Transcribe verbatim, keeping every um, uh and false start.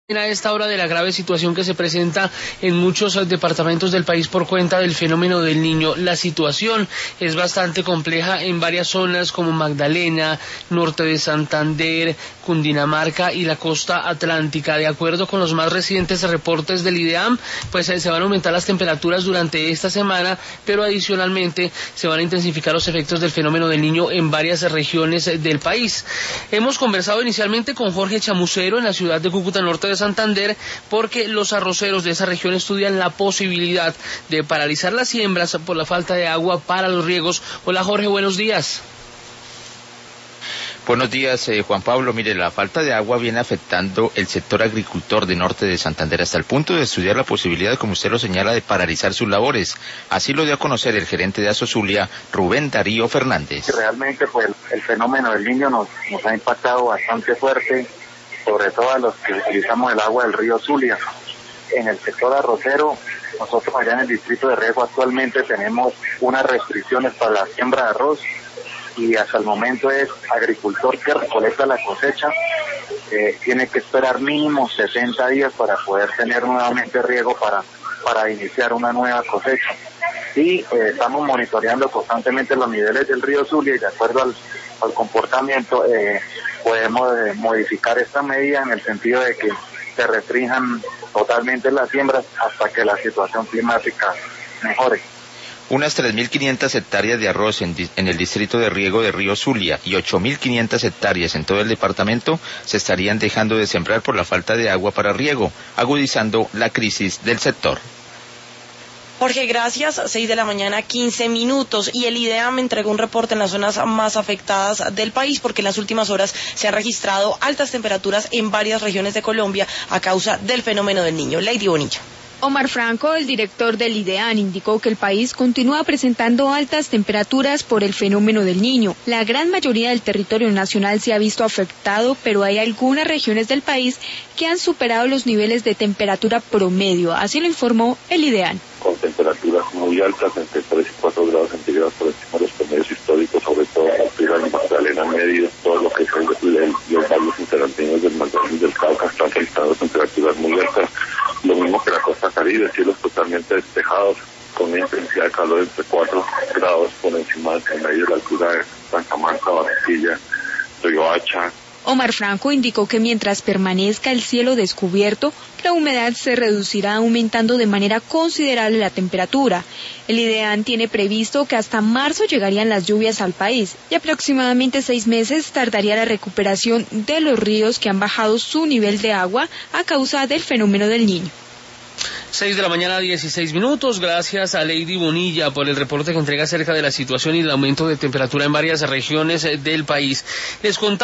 A esta hora de la grave situación que se presenta en muchos departamentos del país por cuenta del fenómeno del Niño. La situación es bastante compleja en varias zonas como Magdalena, norte de Santander, Cundinamarca y la costa atlántica. De acuerdo con los más recientes reportes del IDEAM, pues se van a aumentar las temperaturas durante esta semana, pero adicionalmente se van a intensificar los efectos del fenómeno del Niño en varias regiones del país. Hemos conversado inicialmente con Jorge Chamucero en la ciudad de Cúcuta, norte de Santander, porque los arroceros de esa región estudian la posibilidad de paralizar las siembras por la falta de agua para los riegos. Hola Jorge, buenos días. Buenos días, eh, Juan Pablo. Mire, la falta de agua viene afectando el sector agricultor de norte de Santander hasta el punto de estudiar la posibilidad, como usted lo señala, de paralizar sus labores. Así lo dio a conocer el gerente de Asozulia, Rubén Darío Fernández. Realmente, pues, el fenómeno del Niño nos, nos ha impactado bastante fuerte, sobre todo a los que utilizamos el agua del río Zulia. En el sector arrocero, nosotros allá en el distrito de riego actualmente tenemos unas restricciones para la siembra de arroz, y hasta el momento es agricultor que recolecta la cosecha, eh, tiene que esperar mínimo sesenta días para poder tener nuevamente riego para, para iniciar una nueva cosecha. Y eh, estamos monitoreando constantemente los niveles del río Zulia y de acuerdo al, al comportamiento eh, podemos eh, modificar esta medida en el sentido de que se restrinjan totalmente las siembras hasta que la situación climática mejore. Unas tres mil quinientas hectáreas de arroz en, en el distrito de riego de Río Zulia y ocho mil quinientas hectáreas en todo el departamento se estarían dejando de sembrar por la falta de agua para riego, agudizando la crisis del sector. Jorge, gracias. seis de la mañana, quince minutos. Y el IDEAM entregó un reporte en las zonas más afectadas del país porque en las últimas horas se han registrado altas temperaturas en varias regiones de Colombia a causa del fenómeno del Niño. Lady Bonilla. Omar Franco, el director del IDEAM, indicó que el país continúa presentando altas temperaturas por el fenómeno del Niño. La gran mayoría del territorio nacional se ha visto afectado, pero hay algunas regiones del país que han superado los niveles de temperatura promedio, así lo informó el IDEAM. Con temperaturas muy altas, entre tres y cuatro grados centígrados por encima de los promedios históricos, sobre todo en el Magdalena medio, todo lo que es el, el, los valles interandinos del Magdalena y del Cauca están registrando temperaturas muy altas. Lo mismo que la costa Caribe, cielos totalmente despejados, con una intensidad de calor entre cuatro grados por encima del promedio de la altura de Santa Marta, Barranquilla, Riohacha. Omar Franco indicó que mientras permanezca el cielo descubierto, la humedad se reducirá aumentando de manera considerable la temperatura. El IDEAM tiene previsto que hasta marzo llegarían las lluvias al país y aproximadamente seis meses tardaría la recuperación de los ríos que han bajado su nivel de agua a causa del fenómeno del Niño. seis de la mañana, dieciséis minutos. Gracias a Lady Bonilla por el reporte que entrega acerca de la situación y el aumento de temperatura en varias regiones del país. Les contamos